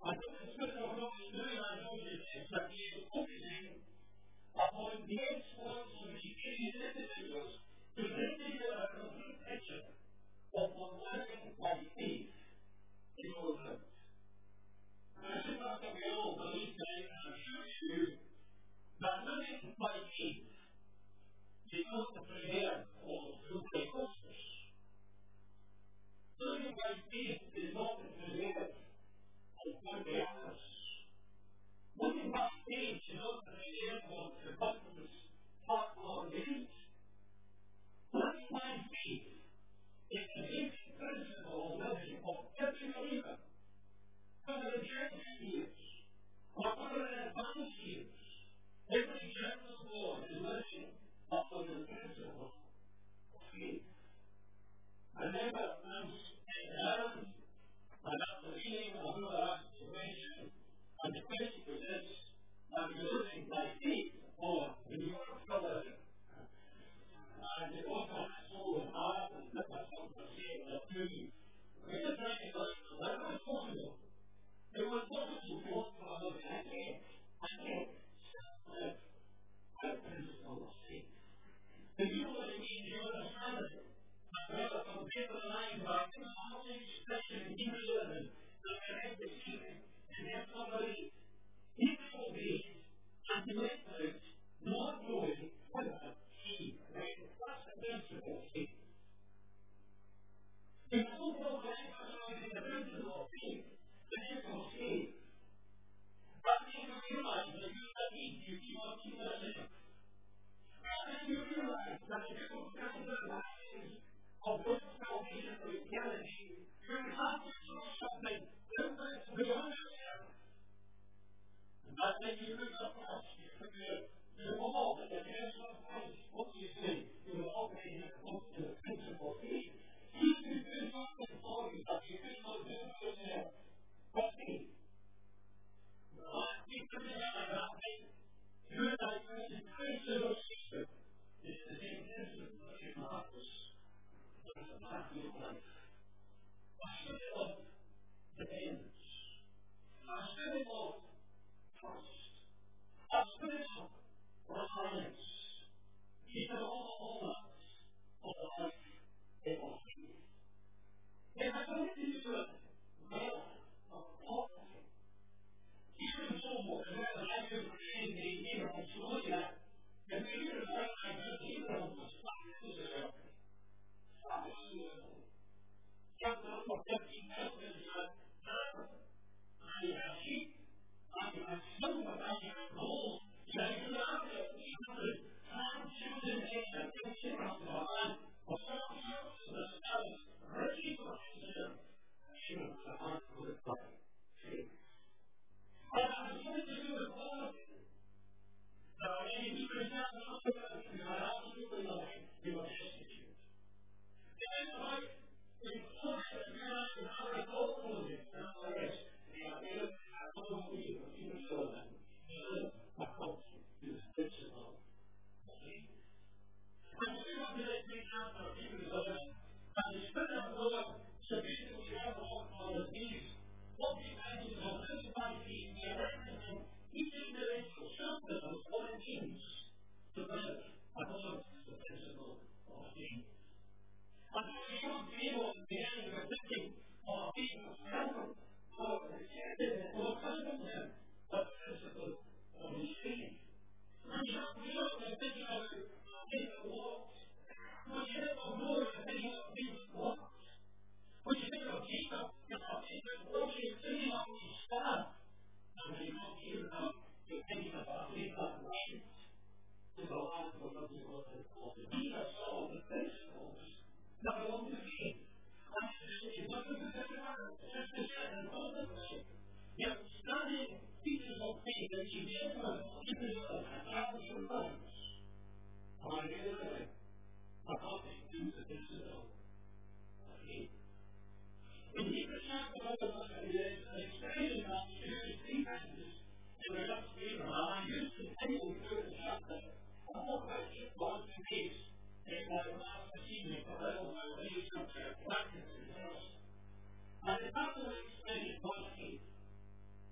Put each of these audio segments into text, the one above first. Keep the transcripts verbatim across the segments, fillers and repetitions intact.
I think the Spirit of God is doing, I know this is that He is focusing upon the exploits of the individuals to bring together a complete picture of what living by faith in all things. And I think that's what we all believe today, and I'm sure you do, that living by faith is not to prepare for the Pentecostals. Living by faith is not to prepare for the others. Living by faith is not to prepare for the Baptist part of the faith. Living by faith is the basic principle of living of every believer. Whether in church years, or whether in advanced years, every child of God is living upon the principle of faith. I remember once in Ireland, and after reading of another situation, and the question was this: are you living by faith or in your fellowship? And it wasn't so hard and difficult to say or do. We were trying to live as little as possible. It was possible to walk for another decade and yet live by the principle of faith. The people that we do understand it. And whether from paper and line back in the whole expression in Hebrews eleven, that we read this evening, and then somebody equal faith and to live out, not knowing whether he read. That's the principle of faith. The whole world is emphasizing the principle of faith. The principle of faith. But then you realize that you need you keep on keeping it in. And then you realize that the people who come to the lives of this salvation for eternity, you have to do something different beyond yourself. And that then you look across, you figure you all that the rest of Christ, what you say, you will operate in accordance to the principle of faith. He can do something for you that you could not do for yourself. But faith. Not because you have that faith. You and I trust in Christ as our Savior. It's the same principle that you have us. But it's a pathway of life. A spirit of dependence. A spirit of trust. A spirit of reliance. These are all elements of the life of faith. If I don't do it well, of poverty, even so much as I could create the year of Somalia, and the year of life I had the year of the spot to the self. That was the level. Chapter number fifteen tells us that I have sheep, I have silver, I have gold, and I have the three hundred five children in the picture of the land of all sorts of the stars, ready for himself. She was a heart of the body. Faith. And I was going to do it all of it. Now, any people that know about it, you are absolutely nothing. You are destitute. And then, like, in course, if you are to have a goal of it, that's the rest. They are able to have a goal of it, but you will show them. You live a culture. You is principle of faith. And we come to this big chapter of Hebrews eleven, and the Spirit of God sufficiently have all of these. What we find is that this by faith, we are recognizing each individual something of what it means to live according to the principle of faith. And so we don't feel at the end of thinking of being welcome or accepted or confident of the principle of his faith. And we don't feel the thinking of faith that walks. When you think of Noah, you're thinking of faith that walks. When you think of Jacob, you're not thinking of walking, you're thinking of his staff. And when you come here now, you're thinking of a faith that waits to the land for what you want to call it. These are some of the principles that belong to faith. And it's not going to be difficult. It's just to set an ultimately. Yet, studying features of faith that you get from Hebrews eleven and Hebrews eleven. And I get it away. According to the principle of faith. In Hebrews chapter eleven, there is an expression that is used three times in regards to Abraham. I used to continually through the chapter. I'm not quite sure what the case in my last achievement for little my relationship practice in first. And the chapter explains God's faith.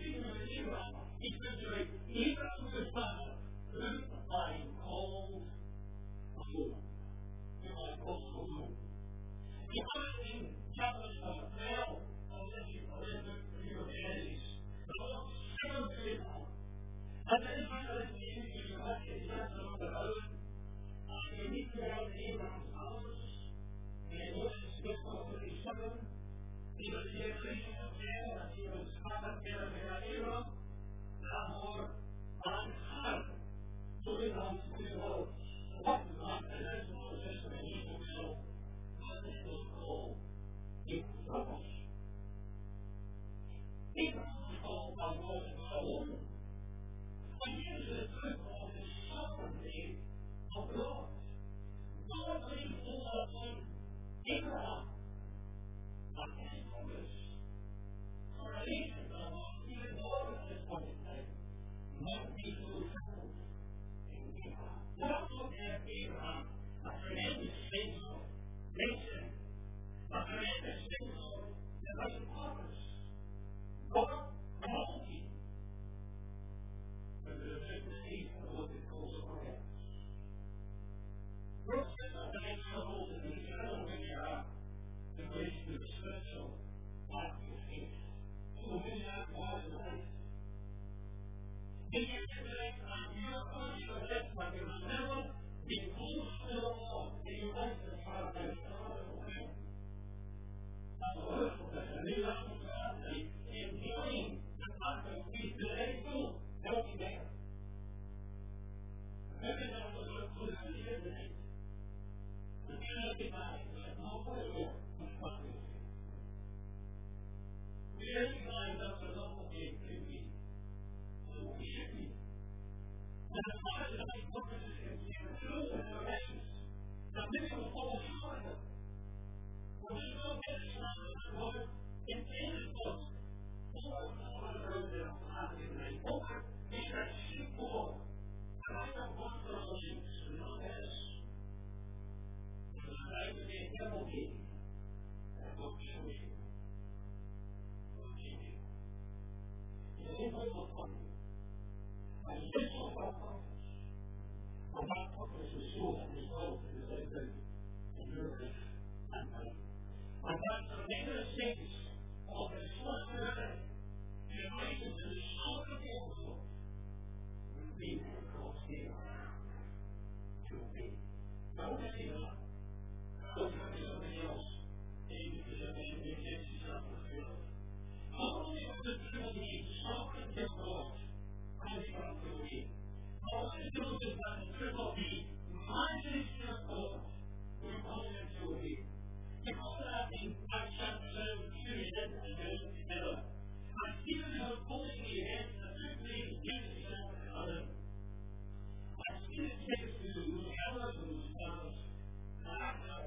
speaking of Abraham, he says to me, Abraham was his father, who I called a fool. Who I called a fool. You find in chapter twelve of this book of Genesis, the Lord said to Abraham, and then he says to you, you have to just on the road, and you need to go out to Abraham's house, and it was six forty-seven, he was the generation of man, and he was covered in a era, Nahor, and Ham. So Abraham said, well, what is that? And that's what it says to me, he will what it was called, it was rubbish. Abraham was called by God and soul. And here's the truth of the sovereignty of God. God laid hold upon Abraham, not his promise. For a nation that was even more at this point in time, not be so settled in Abraham. Not look at Abraham, a tremendous faithful nation, a tremendous faithful divine purpose. God called him. But there's a certain season of what it calls a promise. Growth is not the next level in the eternal when you are the grace to the spiritual life of faith. So when you have wise life, then you can say, I'm your conscious of this, but you will never be close to the Lord in your life as far as the Father of Him. That's a wonderful thing. And you have to start enjoying the fact that we today will help you there. Maybe that was a good idea today. The Trinity Bible said, no way more than what we see. We recognize that the love of it can be, so we should be. And the Father that He purposes in through the directions, that many will fall short of. When we don't get the Son of the Lord, intended for us, all over the road that I'm having today, over in that sheep wall, and I don't want for our sheep to know this. I would say, devil gave you. That will show you. Will give you. It's a little funny. And this is our purpose. And that purpose is so that result in the same thing in your life and mine. And that's the major sense of the responsibility in relation to the sovereignty of the Lord. Will be because He will be. Now, what is He not? Don't have something else. Maybe because of the intention of the field. Not only of the Trinity, sovereignty of God, comes from the way. Not only does it have the triple B, majesty of God, we call it to be. Because of that, in Acts chapter seven, period, and goes together. And Stephen is opposing the events that took place in Genesis chapter eleven. And Stephen takes to the elders of those fathers, and after that,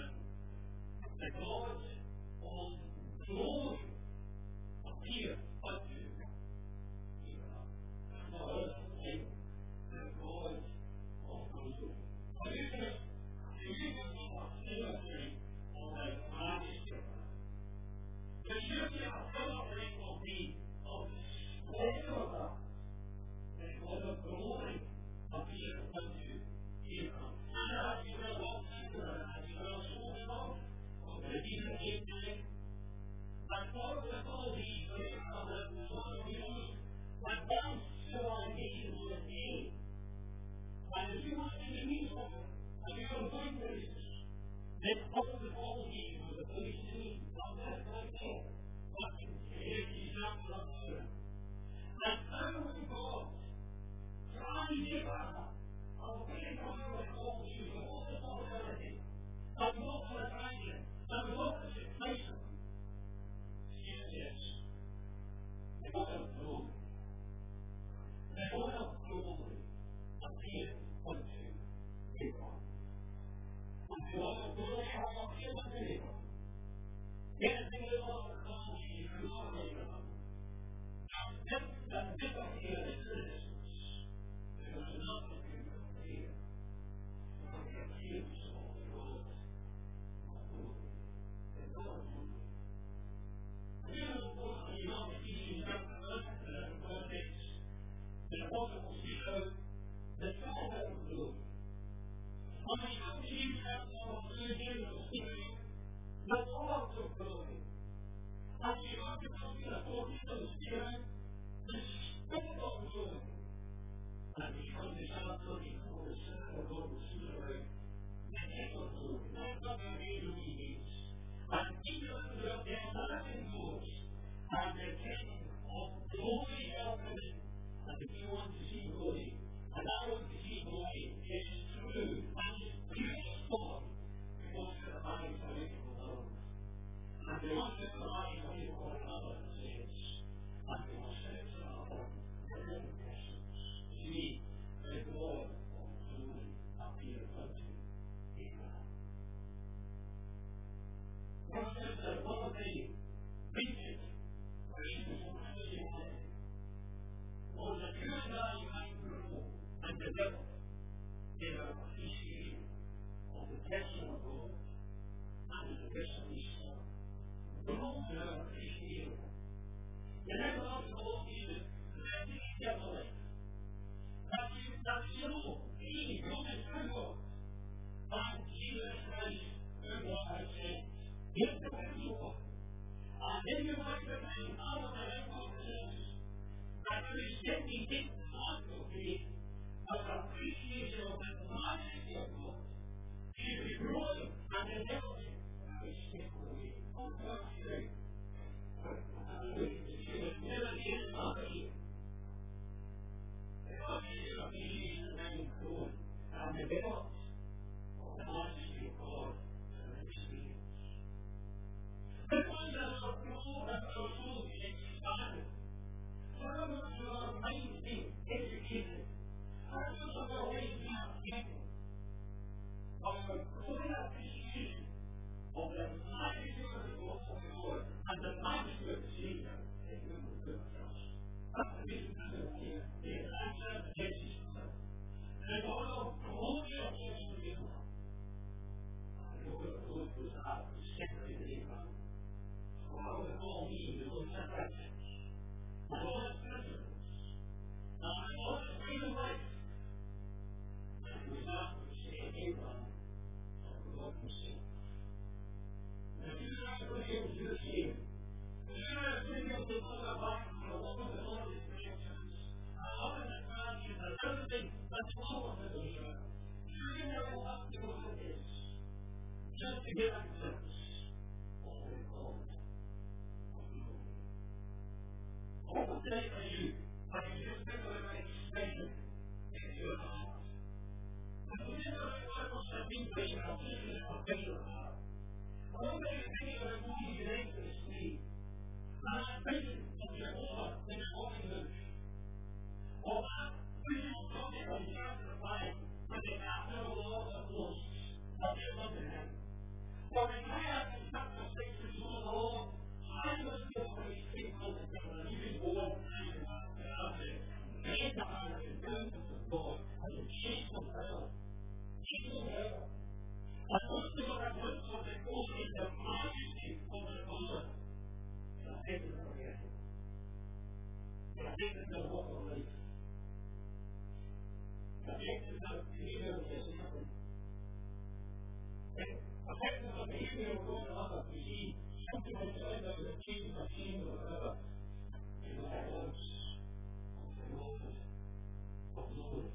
the God of glory appeared unto Abraham. Now, what is the name? The God of glory. But you can see the illustrate of the majesty of God. The beauty of celebrating will be of the splendor of God. The God of glory appeared unto Abraham. And as you will walk through and as you will show the Lord, Even eight nine, and all the qualities of the covenant was one of these, and bound civilizations with me. And if you want to be meaningful, and you don't find places, then all the qualities of the place to me, not that like that, but if he's not love to him. And finally God tries Abraham away from the calls you to all the possibility of what will find him. And the Lord is in place of them. Yes, yes. The God of glory. The God of glory appeared unto you are to come to the Holy Spirit, the Spirit of the Lord. And because it's not looking for the Son of God, the Spirit, the name of the Lord, not what the name of needs. And even though they are not in yours, and the King of glory happening, and if you want to see glory, and I want to see glory, it's true, and it's beautiful, because the eyes are in the Lord. And the one that the eyes are in one another says, and the one says, the Lord presence. See, the Lord of glory appear unto you. Amen. God says that one of the reasons for Jesus Christ was that you and I might grow and develop in our appreciation of the person of God and the person of His Son. Grow in our appreciation. And I love the Lord Jesus, that He never left. That you, that you know, He knows His true God. And Jesus Christ, who God has sent, He is the one you are. And then you might remain out of the name of Jesus. That Christianity did not obey, but appreciation of the majesty of God should be growing and developing every step of the way. On God's strength. She was never in poverty. God should appreciate the man growing and developed of the majesty of God and experience. The ones that are grown and are so expanded. Some of our minds being educated, some of our ways being people, of a growing appreciation of the majesty of the Lord and the majesty of the Savior in whom we put our trust. That's the reason for the here. The answer to Jesus Christ. The God of glory of Jesus to Abraham. And the Lord of glory was out to separate Abraham. So how would all mean the Lord separate? The Lord is presence. Now, the Lord is freedom life. And it was not to say Abraham, but the Lord himself. Now, if you are not going to be able to do the same, if you are not going to be able to look back and look at the Lord is presence, and look at the conscience and everything that's wrong with the believer, you're going to have to go to this just to get a glimpse of what we call it. All the day for you, I can just think of an expression in your heart. And when you know that was something great, I'll just use a picture of that. All the things that are going to relate to the sleep, and I'm thinking of Jehovah in the morning bush. Or that vision of God in chapter five, when they after the Lord of hosts, of the loving him. Or in chapter six, which was the Lord, I was born for his faithful to God, and he was born for his faithful. Made the heart of the goodness of God, and the chase of hell. Chase of hell. And most of our works of the God in the majesty of the Lord. And I think it's not yet. And I think it's not what we're like. I think it's not the behavior of this happening. I think it's not the behavior of God and others. You see, something like that that was achieved by seeing or whatever in the heavens of the Lord of glory.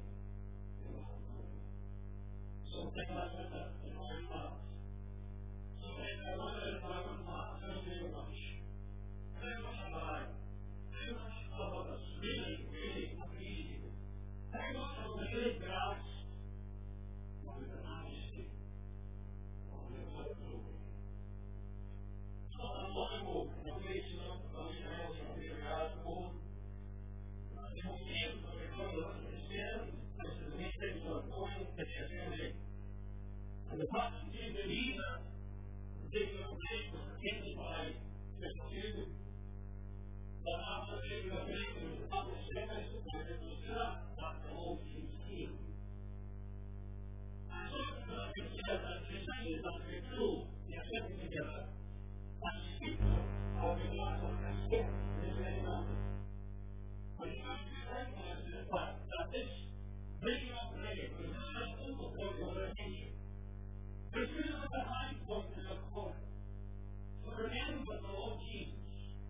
Something like that in our hearts. Something I wonder if I would not tell you much. How much of I, how much of us really, really appreciate it. How much of we really grasp of the majesty of the Lord glory. So I'm looking over the place of the Israel and the God's home. The whole game of the God of the sin, this is the mistake of going to the assembly. And the prostitute of Eva, the particular place was attended by just two. But after the particular place was the public service, and it was not what the whole king's king. And so I consider that this is not to be true. They are sitting together. And speak of the God of the sin in this very moment. But you have to recognize the fact that this bringing up prayer was not just overflow of their nation. This is the high point of the court. So remember the Lord Jesus.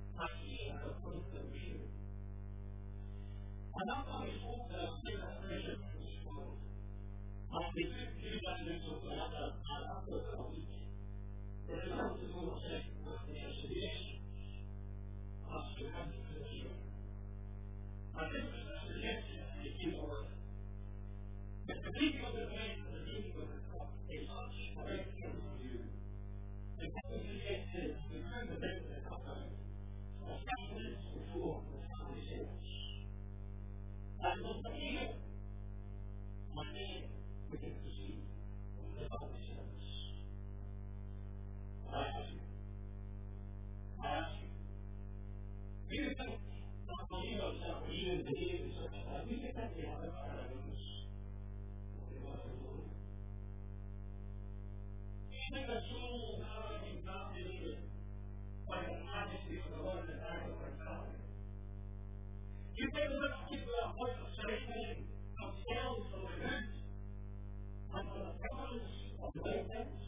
And that's how we talk about separation from this world. And we do that in talk about that after a week. The result is all the same with the association. Us to come to the year. I think the association is in order. But the meaning of the man and the meaning of the cup is such a very careful view. And what we suggest is we bring the men of the cup out of five minutes before the family sales. And on the year, my name we can proceed on the family sales. I ask you, I ask you, do you think, not only yourself, but even the leaders of the family, do you think they have a paradigms? I think the soul power is not delivered by the majesty of the Lord and the power of our God. You think that people are orchestrating themselves for the good and for the purpose of the right things?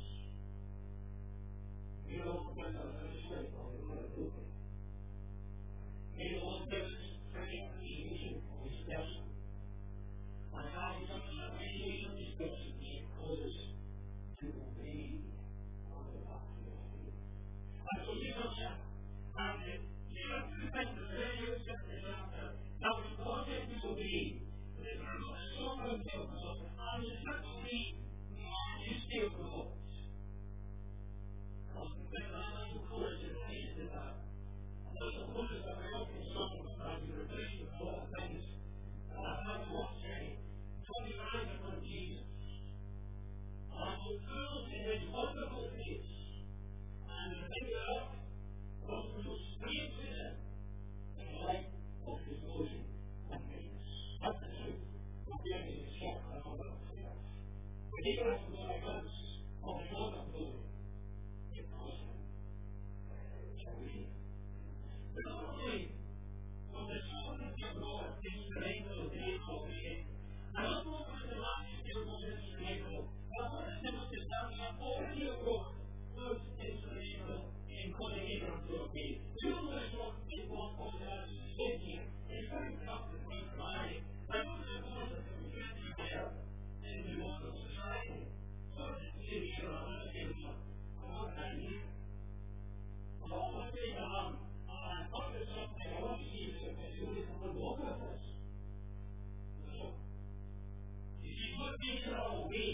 You don't put us on the straight on the good of the good. You don't give us free appreciation for this person. And how such an appreciation of this person should cause us to obey on the path of faith. And so you don't have, and you don't think the very second chapter, now we want it to obey, but it's not so good to us, and it's actually majesty of the Lord. Because the thing that I will call it in the face of that, and there's a wonder that I often suffer about the revelation of all things, and I have to watch it, turning eyes upon Jesus. And will feel in his wonderful face, and the figure up was to speak to him in the light of his glory and grace. That's the truth. We're getting the shock and all that stuff. But even as we got a glimpse of the Lord of glory, it was him. Shall we? But not only will the sovereignty of God instrumental in the of the end, and not only the majesty of God instrumental, but what is demonstrated that the authority of God was instrumental in calling Abraham to obey. You know what is what people call that sin here? It's very tough to think about it. But what is the point of the reflection there in the modern society? So it's in here, I'm going to say, what can I do? Well, I want to say to him, I thought there's something I want to see if it's really going to walk with us. So, you see, what makes it all obey?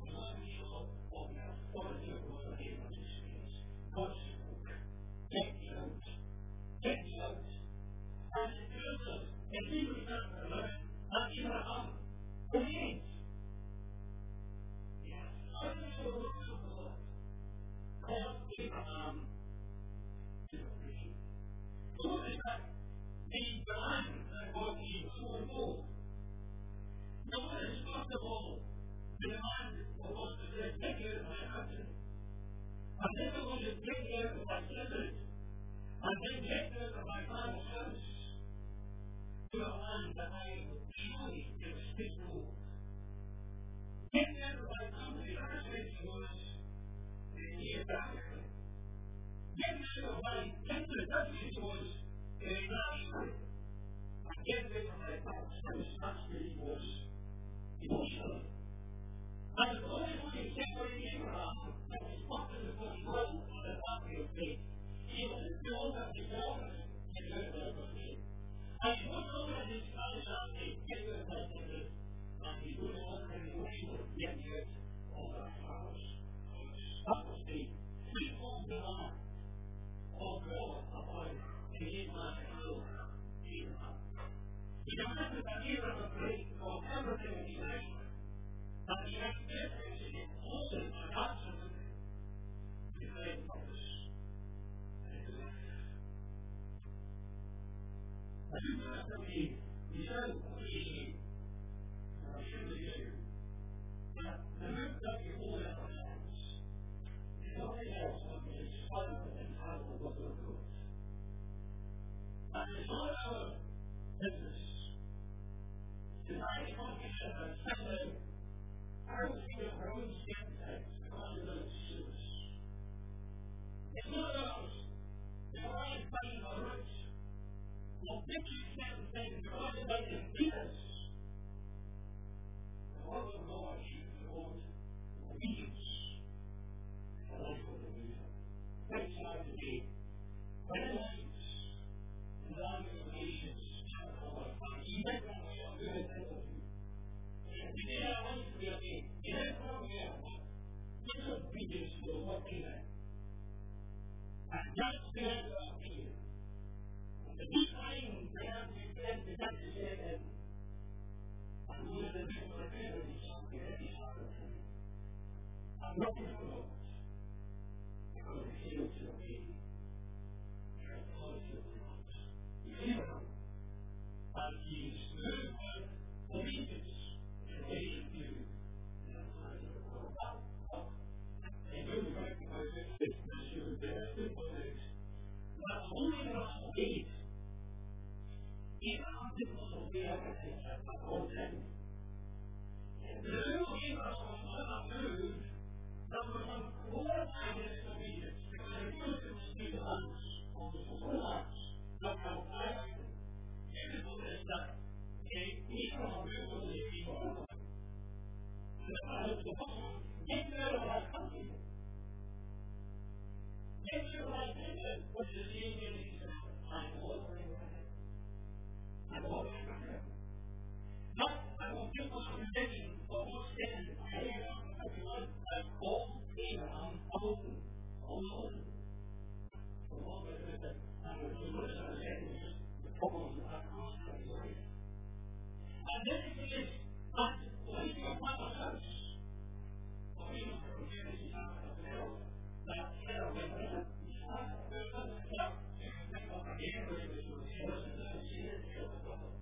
God's book. Get out. Get out. And it tells us in Hebrews chapter eleven that Abraham obeyed. Yes. How does the word of the Lord cause Abraham to obey? Notice that the demand that God gave was fourfold. Notice, first of all, the demand was to say, take care of my country. And then I want to take care of my children. And then take care of my father's house. To a land that I will surely give his rule. Take care of my country. That is where he was in Iraq. Take care of my country. That's where he was in Iraq. And get rid of my father's house. That's where he was emotionally. And the only way to separate Abraham that was popular for the world on the pathway of faith, he wasn't known as the father in the world of faith. And he wasn't known as his father's house, he came with my children, and he would not have the way of getting rid of our father's house. That was the threefold demand of God upon the Abraham rule, Abraham. He demanded that Abraham pray for everything in his life. But he has difference in also an absolute declared purpose in his life. I think that's what we said what we issue, or should we issue, that the move that we hold in our hands is nothing else than the inspired and powerful word of God. And it's not our business to try to function and settle I don't think of our own stereotypes because of those shoes. It's not ours. It's our own fighting our roots. Well, this is certain things because of like this Jesus. The word of God is the Lord obedience. The Lord for the reason. Which side to be? When it is, the Lord is obedience. He meant that we are good at it. He did not want to be a king. He didn't want to be a king. This obedience was what he had. And that's the answer of fear. The deep time perhaps you said the doctor said that I'm going to be prepared to do something that is hard for me. I'm not going to go. Because it feels to me. You're close to the rocks. You feel them. But he's moved with obedience. And they should do. And you're right because it's not sure the best of things. But only when I believe even on people will be able to take that my whole thing. And the little people will not move, but will come glorify this obedience. Because if you look at the speed of us, on the whole lives, not how I like it. People that stuff, okay, we don't really believe people are like it. And if I look at the whole, get rid of our country. Get rid of our nation, which is the Indian nation. I'm delivering right. I'm delivering right. But I will give us a religion for what's stand here. Everyone, I'm all clear. I'm open. I'm open. For all the good that I'm going to lose our enemies, the problems that I've caused my life. And then it is not waiting upon the house. For we don't know where this is out of the world. Not care when we're not. There's nothing else. Think of the game where it was with the house and the sea and the other problem.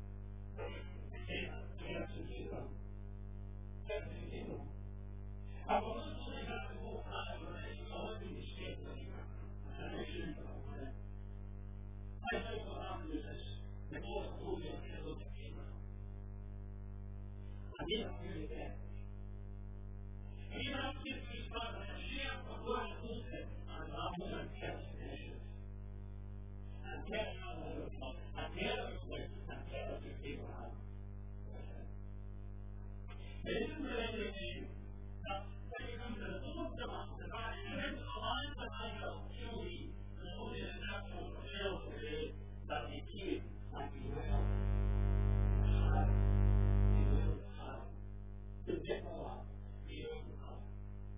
I will not say that the whole time when I saw it in the state of the and I shouldn't know that. I said what happened is this, the Lord told me to look at me now. I didn't really get it. He asked me to start a share of what I told him on our own test initiative. I can't know what it was. I can't explain. I can't explain how. It isn't really anything. Now, when you come to the book of the Bible, you have to align the Bible to the Lord is not so fulfilled today, but he did like he will. Time. He will time. To get more, he will come.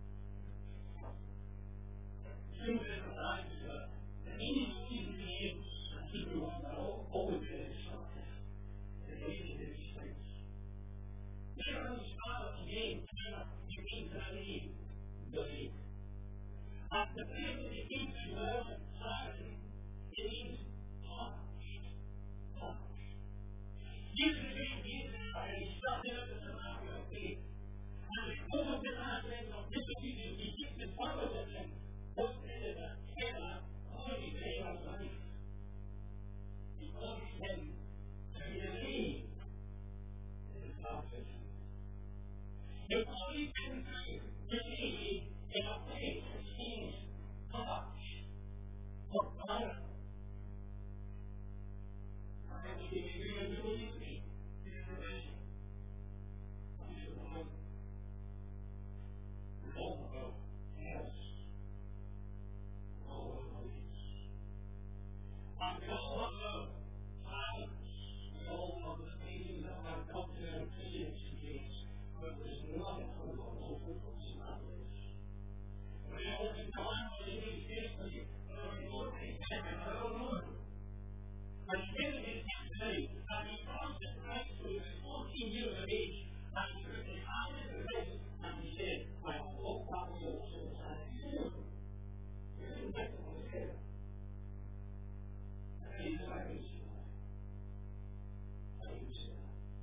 Soon as the life is up, and he needs to be able to keep you on the whole, always in his life. And he needs his things. There are scholars today you need to believe, believe. At the place of the king's word of society, it means touch, touch. Jesus is Jesus, and he started up as a matter of faith. And because of the last level of disobedience, he keeps the followers of him, what is it that cannot only day of life? He calls them to believe in his salvation. The only thing to believe in a place which means touch or fire. And if you really believe me, you can raise it. You should know. All about yes. All about yes. And all about silence. All of the things that have come to their experience. But there's nothing for the Lord to do in that place. When I was in time, I was in his history, I was looking back and I don't know. I spent his history, and he crossed the Christ who was fourteen years of age, and he took his hand in the face, and he said, I hope that will since I feel. He didn't get to his head. And he's like, he's like, and he said,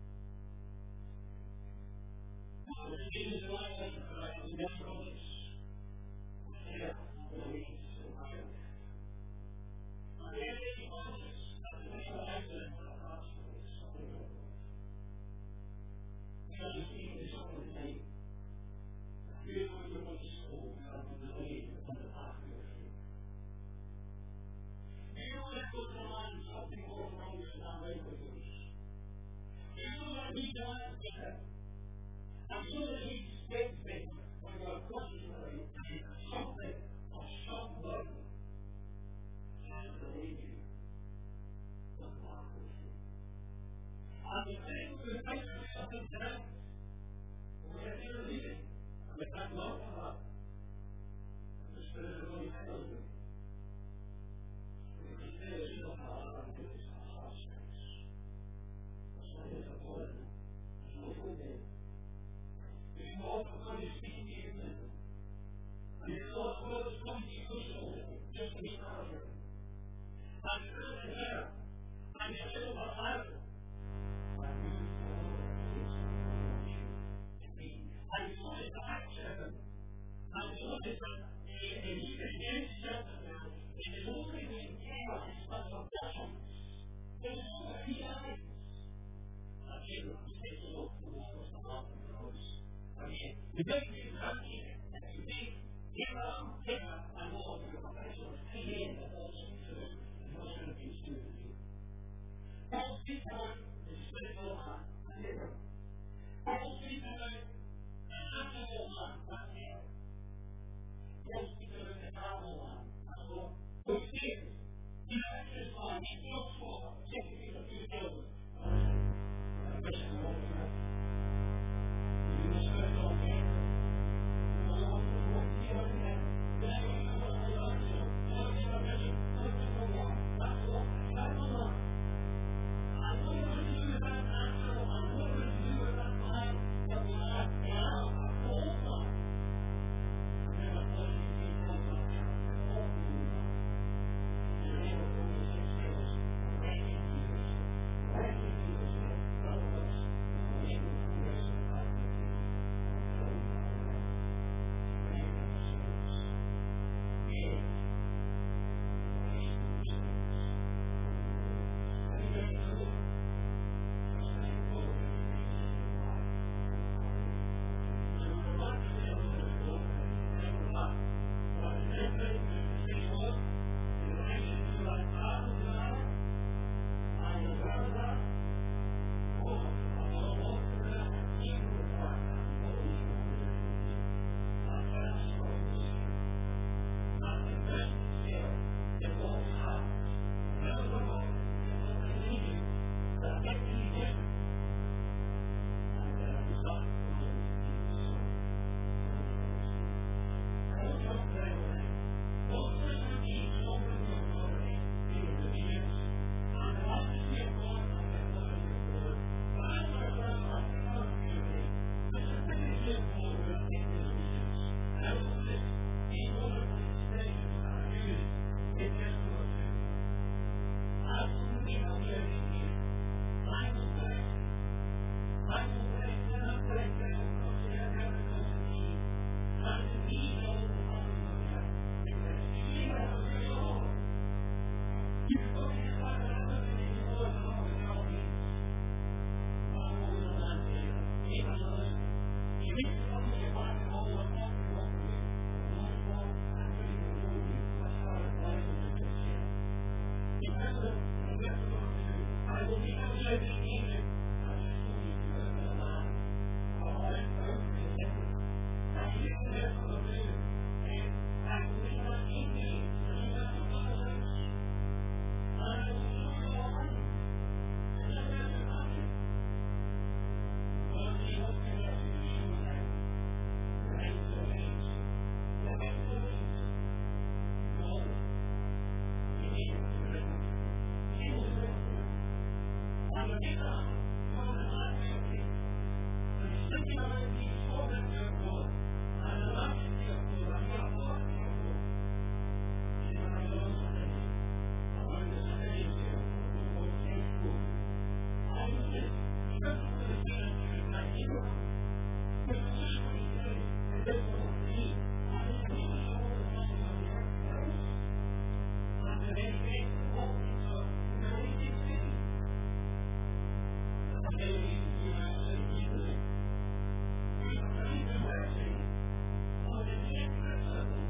the Jesus of life is correct. He never knows this. Yeah, believes in life. And yet he knows this. That's the name of accident for the hospital. It's something to do. Because you see, it's something to take. You're going to go to school and the delay on the path of your faith. You don't have to remind something over he died because I'm sure that he stayed there when he got questions for you. Something or some way has to lead you to democracy. On the things that make something tonight, we're going to leave it. But that love God, the Spirit of God tells you. Because he says, you know how I do this heart space. That's why there's a blood. There's no food there. If you walk the God is speaking to you, listen. And if you walk the God is coming to you, listen. Just to be honest. I'm still in here. I'm still in my life. I'm moving forward. I saw it back seven. I saw it back. And he began to tell them now, it is only the chaos of the blossoms. There's no reality. I can't take a look for what was the heart of those. I mean, the big thing about here, and you think, here I'm, here I'm all of your professionals, pay in the whole thing to them, and what's going to be students here. All three times, the spiritual heart, I never. All three times, I'm not the one, not here. Yes, because of the powerful one. That's all. Who fears? You know, that's just why he's so small. Just because of two children. I wish I know that. You respect all family. You know, I'm going to work with you every day. Then I'm going to go to the other show. I'm going to go to the other show. That's all. That's all. I'm going to do that after. I'm going to do that time. But when I'm down, I'm all done.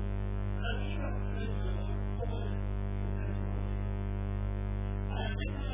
Thank you.